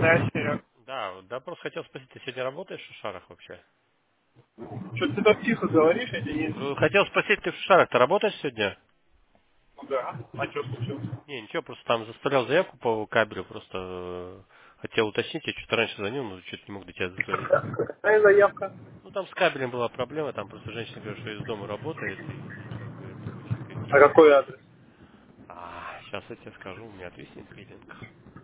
Да, Серег. Да, да, просто хотел спросить, ты сегодня работаешь в Шушарах вообще? Что ты так тихо говоришь, я тебе Хотел спросить, ты в Шушарах, ты работаешь сегодня? Ну да. А что случилось? Не, ничего, просто там заставлял заявку по кабелю, просто хотел уточнить, я что-то раньше звонил, но что-то не мог до тебя дозвониться. Какая заявка? Ну, там с кабелем была проблема, там просто женщина говорит, что из дома работает и как бы не хочет А переключать. какой адрес? Сейчас я тебе скажу, у меня отвиснет пилинг.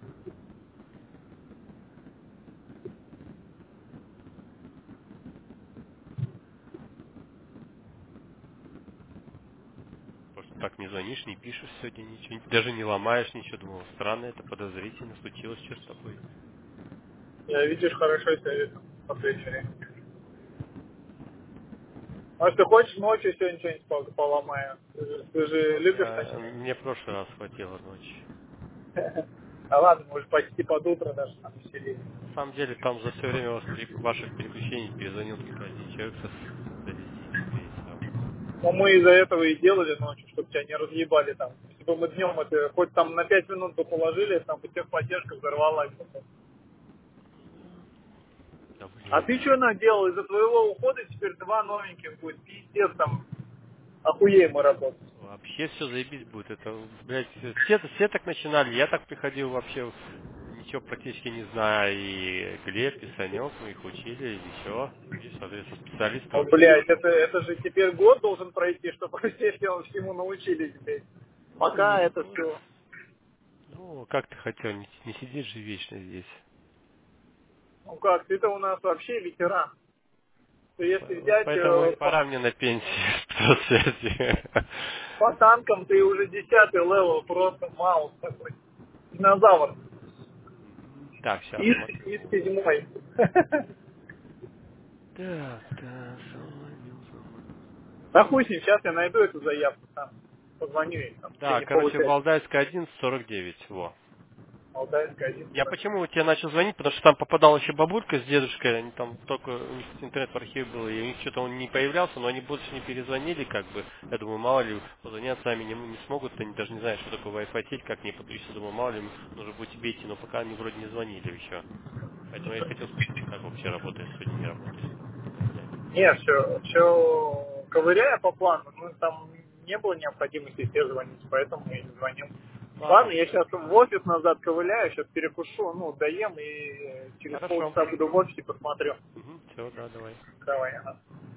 Просто так не звонишь, не пишешь сегодня ничего, даже не ломаешь ничего, думал, странно, это подозрительно, случилось что с тобой. Я, видишь, хорошо себя веду в последнее время. Может, ты хочешь ночью сегодня что-нибудь поломаю? Ты же любишь ночные. Мне в прошлый раз хватило ночи. А ладно, может, почти под утро даже там веселее. На самом деле, там за все время ваших переключений перезвонил только один человек за весь день тебе и все. Но мы из-за этого и делали ночью, чтобы тебя не разъебали там. Если бы мы днем это хоть там на 5 минут бы положили, там бы техподдержка взорвалась. Да А блин. ты что наделал? Из-за твоего ухода теперь два новеньких будет. Пиздец, там охуеем мы работать. Вообще все заебись будет. Это, блядь, все так начинали. Я так приходил вообще, ничего практически не знаю. И Глеб, и Санек, мы их учили, и все. Видишь, соответственно, специалисты О, вообще. блядь, это же теперь год должен пройти, чтобы все всему научились, блядь. Ну, Пока не, это все. ну, как ты хотел, не сидеть же вечно здесь. Ну как, ты-то у нас вообще ветеран. То если Вот взять поэтому и пора мне на пенсию по связи. по танкам, ты уже 10-й левел, просто маус такой. Динозавр. Так, сейчас Из смотрю. седьмой. Так, да, звонил, звонил. Да хуй с ним, сейчас я найду эту заявку там. Позвоню ей, там, тебе Да, не короче, получается. Валдайская 149, во. Алтайская Я 1.40. почему тебе начал звонить, потому что там попадала еще бабулька с дедушкой, они там только, у них интернет в архиве был, и у них что-то он не появлялся, но они больше не перезвонили, как бы, я думаю, мало ли, позвонят сами не смогут, они даже не знают, что такое Wi-Fi сеть, как не подключиться, думаю, мало ли, нужно будет тебе идти, но пока они вроде не звонили еще. Поэтому я хотел спросить, ты как вообще работаешь, сегодня не работаешь, понять. Нет, все ковыряя по плану, ну там не было необходимости все звонить, поэтому я не звонил. Ладно, Ладно, я сейчас в офис назад ковыляю, сейчас перекушу, ну, доем и через хорошо. полчаса буду в офисе, посмотрю. Все, да, давай. Давай, ага.